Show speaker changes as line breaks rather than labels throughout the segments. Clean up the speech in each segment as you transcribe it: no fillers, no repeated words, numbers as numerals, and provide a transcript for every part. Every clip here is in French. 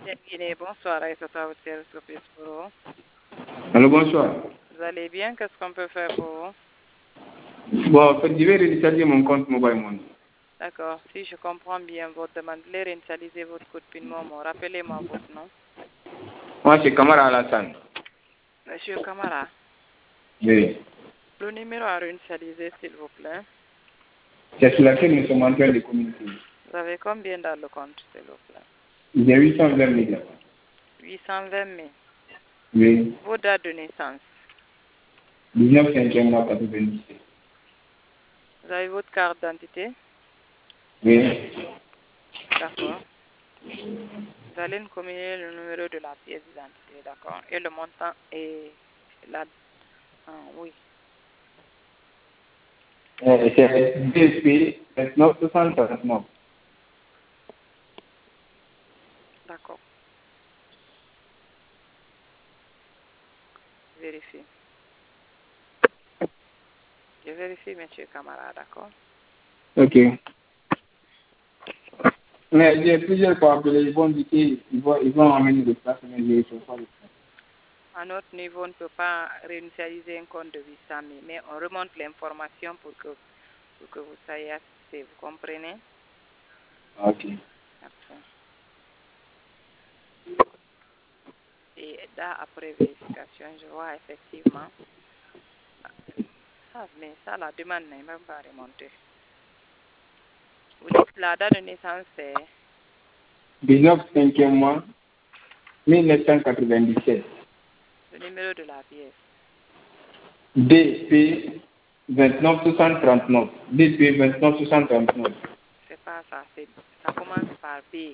Guinée, bonsoir, Aïssata, votre service office pour vous.
Allô, bonsoir.
Vous allez bien? Qu'est-ce qu'on peut faire pour vous?
Bon, en fait, je vais réinitialiser mon compte Mobile Money.
D'accord. Si je comprends bien votre demande, vous voulez réinitialiser votre code PIN Momo. Rappelez-moi votre nom.
Moi, c'est Kamara Alassane.
Monsieur Camara,
Oui.
le numéro à réinitialiser, s'il vous plaît.
C'est sur laquelle nous sommes en train de communiquer.
Vous avez combien dans le compte, s'il vous plaît?
J'ai 820 000 là-bas.
820 000.
Oui.
Vos dates de naissance.
19 5e mois 97.
Vous avez votre carte d'identité?
Oui.
D'accord. Vous allez nous communiquer le numéro de la pièce d'identité, d'accord? Et le montant et la... Ah, oui.
C'est DP 29 69.
D'accord. Vérifie. Je vérifie, monsieur Camara, d'accord?
Ok. Mais j'ai plusieurs fois appelé, ils vont dire qu'ils vont amener le place, mais je ne sais pas le faire.
À notre niveau, on ne peut pas réinitialiser un compte de 800 000, mais on remonte l'information pour que vous soyez assisté. Vous comprenez?
Ok.
Merci. Et là, après vérification, je vois effectivement. Ça, mais ça, la demande n'est même pas remontée. Vous dites la date de naissance, c'est
19 5e mois 1997.
le numéro de la pièce.
DP 29 39. DP 29 39.
C'est pas ça. Ça commence par B.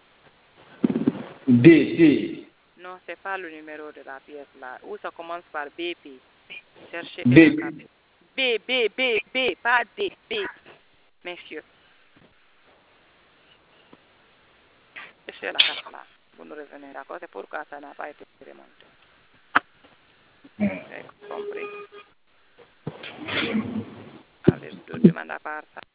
D.
Non, c'est pas le numéro de la pièce là. Ou ça commence par BP. Cherchez la
D.
carte. B, pas D, B, messieurs. Cherchez la carte là. Vous nous revenez, d'accord? C'est pourquoi ça n'a pas été remonté. J'ai compris. Allez, je demande à part ça.